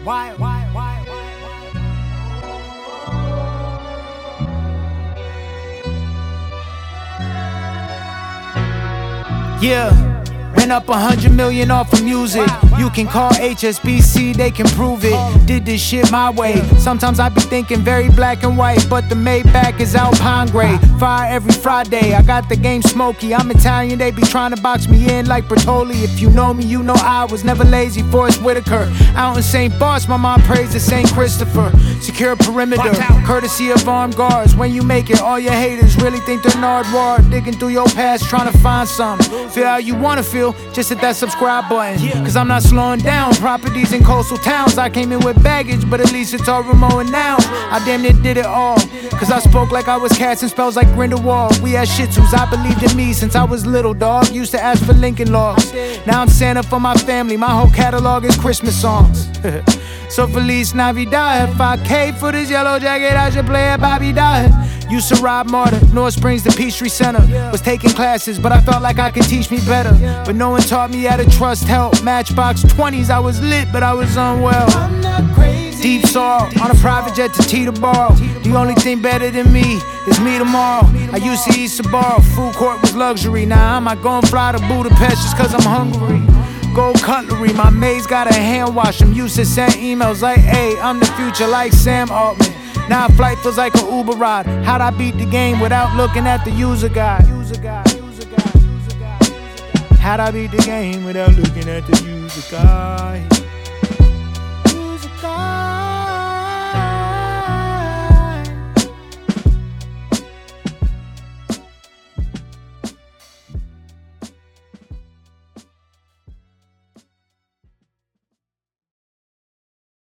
Why? Yeah, ran up 100 million off of music. You can call HSBC, they can prove it. Did this shit my way. Sometimes I be thinking very black and white, but the Maybach is Alpine gray. Fire every Friday, I got the game smoky. I'm Italian, they be trying to box me in like Bertoli. If you know me, you know I was never lazy. Forrest Whitaker, out in St. Barts, my mom prays to St. Christopher. Secure perimeter, courtesy of armed guards. When you make it, all your haters really think they're Nardwuar. Digging through your past, trying to find something. Feel how you wanna feel, just hit that subscribe button. Cause I'm not slowing down. Properties in coastal towns, I came in with baggage, but at least it's all remote now. I damn near did it all, cause I spoke like I was casting spells like Grindelwald. We had shih tzus, I believed in me since I was little, dog. Used to ask for Lincoln Logs. Now I'm Santa for my family, my whole catalog is Christmas songs. So Feliz Navidad, 5K for this yellow jacket, I should play at Bobby Dodd. Used to rob Marta, North Springs to Peachtree Center. Was taking classes, but I felt like I could teach me better. But no one taught me how to trust help. Matchbox 20s, I was lit, but I was unwell. Deep sorrow, on a private jet to Teterboro. The only thing better than me is me tomorrow. I used to eat Sbarro, food court was luxury. Now I'm not gonna fly to Budapest just cause I'm hungry. Gold cutlery, my maid's got a hand wash. I'm used to send emails like, hey, I'm the future, like Sam Altman. Now a flight feels like an Uber ride. How'd I beat the game without looking at the user guide? How'd I beat the game without looking at the user guide?